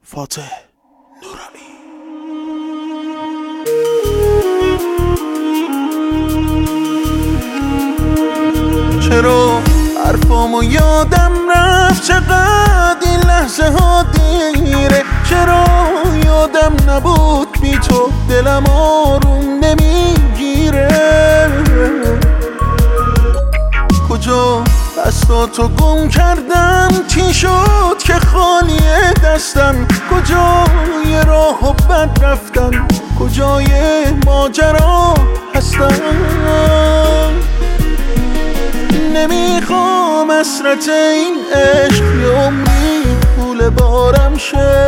فاتح نورانی. چرا حرفامو یادم رفت، چقدر این لحظه ها دیره، چرا یادم نبود بی تو دلم آروم نمیگیره، کجا دستاتو گم کردم، چی شد که خالیه دستم، کجا یه راه و بد رفتم، کجای ماجرا هستم. نمیخوام حسرت این عشق یه عمری پول بارم شه،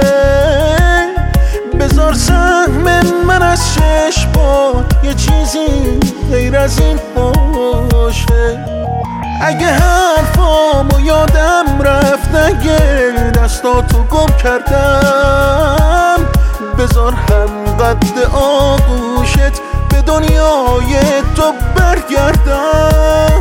بذار سهم من از چشمات یه چیزی غیر از این باشه. اگه حرفامو یادم رفت، اگه دستاتو گم کردم، بذار هم قد آغوشت به دنیای تو برگردم.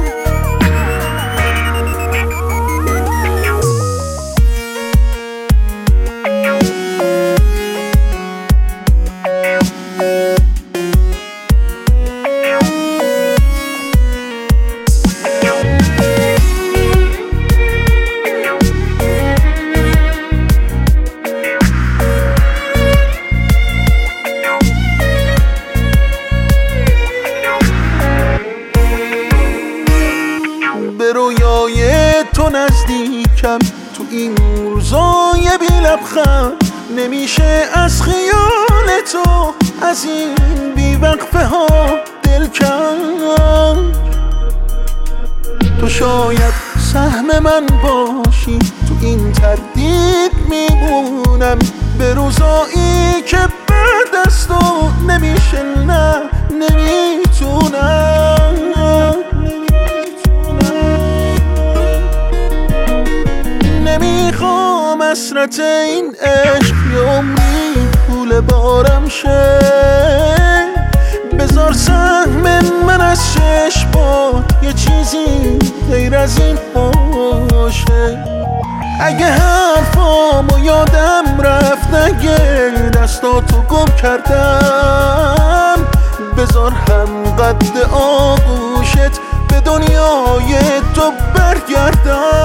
به رویای تو نزدیکم تو این روزای بی لبخند، نمیشه از خیال تو از این بی وقفه ها دل کند. تو شاید سهم من باشی، تو این تردید میمونم به روزایی که بعد از تو نمیشه، نه نمیتونم. نمیخوام حسرت این عشق یه عمری پول بارم شه، بذار سهم من از چشمات یه چیزی غیر از این باشه. اگه حرفامو یادم رفت، اگه دستاتو گم کردم، بذار هم قد آغوشت به دنیای تو برگردم.